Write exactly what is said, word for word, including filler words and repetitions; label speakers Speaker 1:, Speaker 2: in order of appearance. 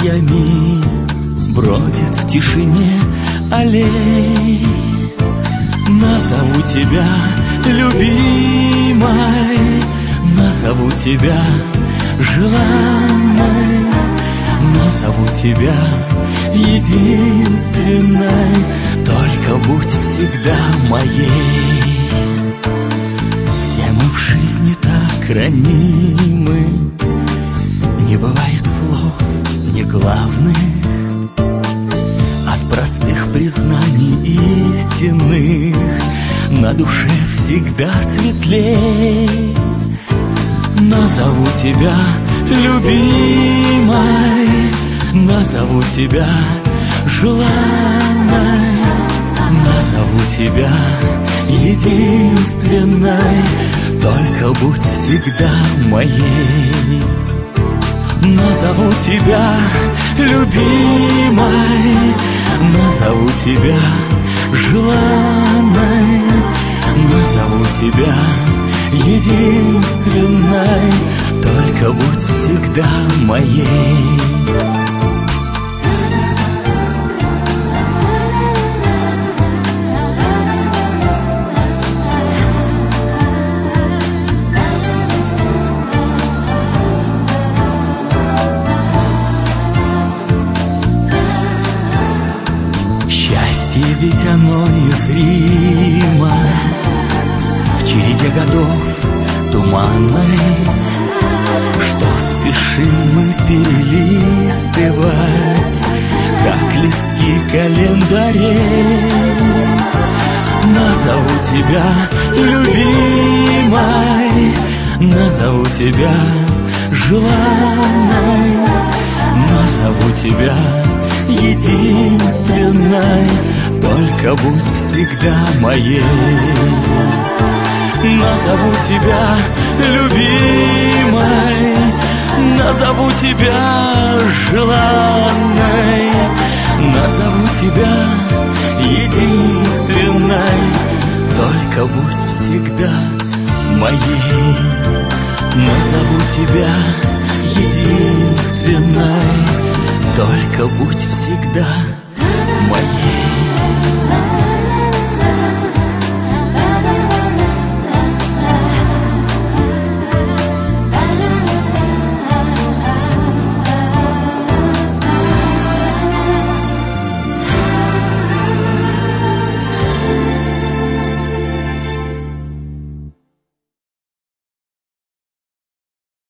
Speaker 1: листьями бродит в тишине аллей. Назову тебя любимой, назову тебя желанной, назову тебя единственной, только будь всегда моей. Все мы в жизни так ранимы, не бывает слов не главных, от простых признаний истинных на душе всегда светлей. Назову тебя любимой, назову тебя желанной, назову тебя единственной, только будь всегда моей. Назову тебя любимой, назову тебя желанной, назову тебя единственной, только будь всегда моей. Счастье ведь оно незримо, в череде годов туманной, что спешим мы перелистывать, как листки календарей. Назову тебя любимой, назову тебя желанной, назову тебя единственной, только будь всегда моей. Назову тебя любимой, назову тебя желанной, назову тебя единственной, только будь всегда моей. Назову тебя единственной, только будь всегда моей.